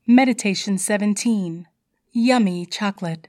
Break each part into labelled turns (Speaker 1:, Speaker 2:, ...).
Speaker 1: Meditation 17. Yummy Chocolate.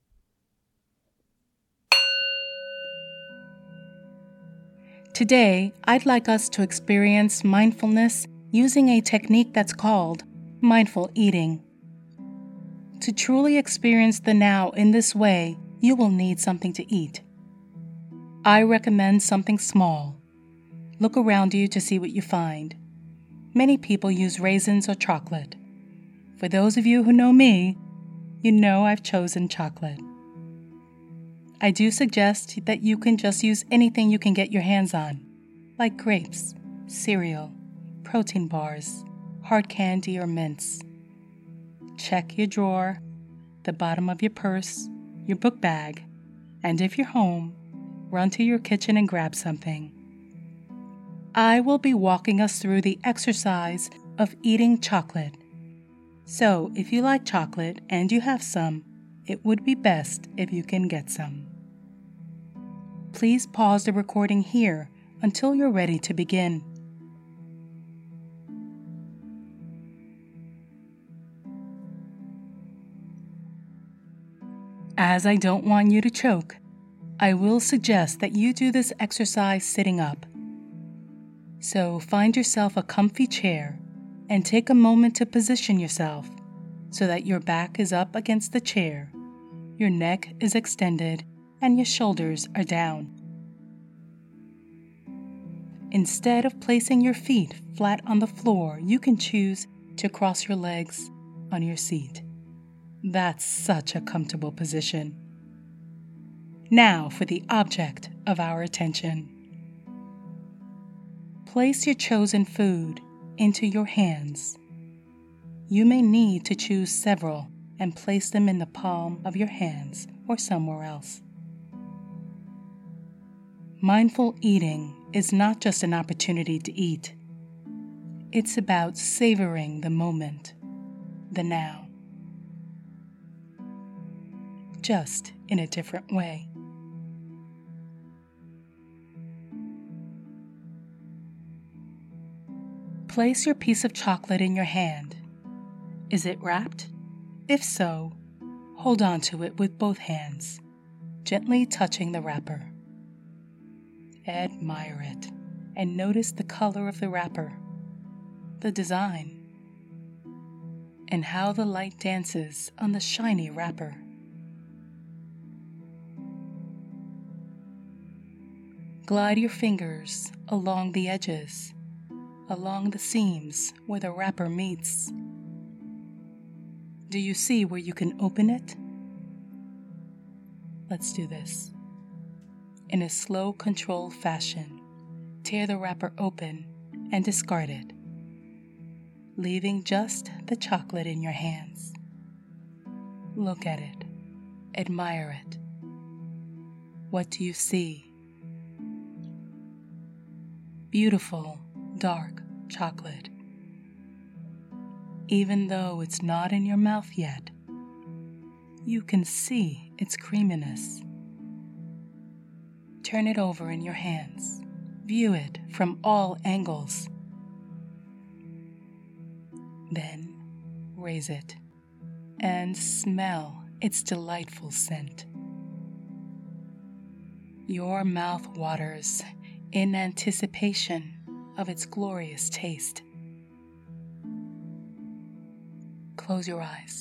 Speaker 1: Today, I'd like us to experience mindfulness using a technique that's called mindful eating. To truly experience the now in this way, you will need something to eat. I recommend something small. Look around you to see what you find. Many people use raisins or chocolate. For those of you who know me, you know I've chosen chocolate. I do suggest that you can just use anything you can get your hands on, like grapes, cereal, protein bars, hard candy, or mints. Check your drawer, the bottom of your purse, your book bag, and if you're home, run to your kitchen and grab something. I will be walking us through the exercise of eating chocolate. So, if you like chocolate and you have some, it would be best if you can get some. Please pause the recording here until you're ready to begin. As I don't want you to choke, I will suggest that you do this exercise sitting up. So, find yourself a comfy chair and take a moment to position yourself so that your back is up against the chair, your neck is extended, and your shoulders are down. Instead of placing your feet flat on the floor, you can choose to cross your legs on your seat. That's such a comfortable position. Now for the object of our attention. Place your chosen food into your hands. You may need to choose several and place them in the palm of your hands or somewhere else. Mindful eating is not just an opportunity to eat. It's about savoring the moment, the now, just in a different way. Place your piece of chocolate in your hand. Is it wrapped? If so, hold on to it with both hands, gently touching the wrapper. Admire it and notice the color of the wrapper, the design, and how the light dances on the shiny wrapper. Glide your fingers along the edges, along the seams where the wrapper meets. Do you see where you can open it? Let's do this. In a slow, controlled fashion, tear the wrapper open and discard it, leaving just the chocolate in your hands. Look at it. Admire it. What do you see? Beautiful, dark chocolate. Even though it's not in your mouth yet, you can see its creaminess. Turn it over in your hands. View it from all angles. Then raise it and smell its delightful scent. Your mouth waters in anticipation of its glorious taste. Close your eyes.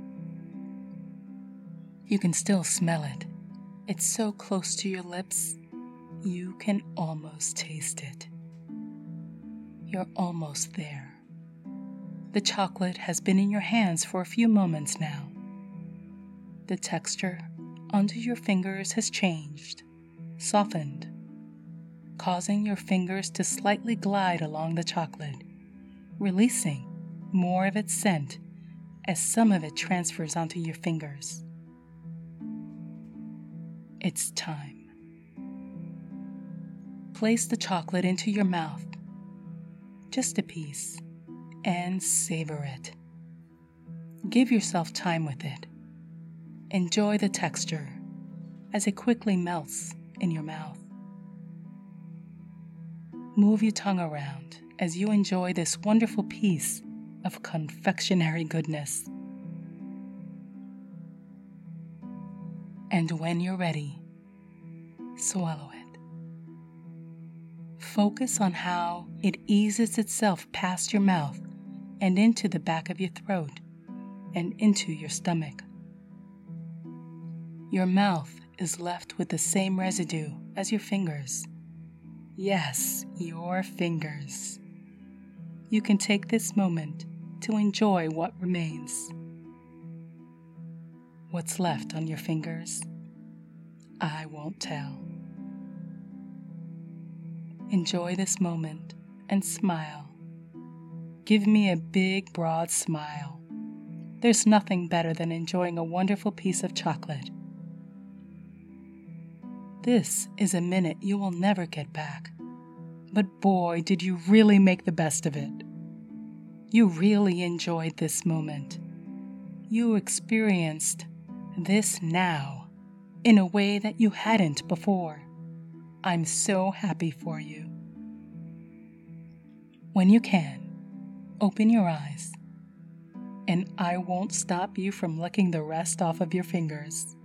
Speaker 1: You can still smell it. It's so close to your lips, you can almost taste it. You're almost there. The chocolate has been in your hands for a few moments now. The texture under your fingers has changed, softened, causing your fingers to slightly glide along the chocolate, releasing more of its scent as some of it transfers onto your fingers. It's time. Place the chocolate into your mouth, just a piece, and savor it. Give yourself time with it. Enjoy the texture as it quickly melts in your mouth. Move your tongue around as you enjoy this wonderful piece of confectionery goodness. And when you're ready, swallow it. Focus on how it eases itself past your mouth and into the back of your throat and into your stomach. Your mouth is left with the same residue as your fingers. Yes, your fingers. You can take this moment to enjoy what remains. What's left on your fingers, I won't tell. Enjoy this moment and smile. Give me a big, broad smile. There's nothing better than enjoying a wonderful piece of chocolate. This is a minute you will never get back. But boy, did you really make the best of it. You really enjoyed this moment. You experienced this now in a way that you hadn't before. I'm so happy for you. When you can, open your eyes, and I won't stop you from licking the rest off of your fingers.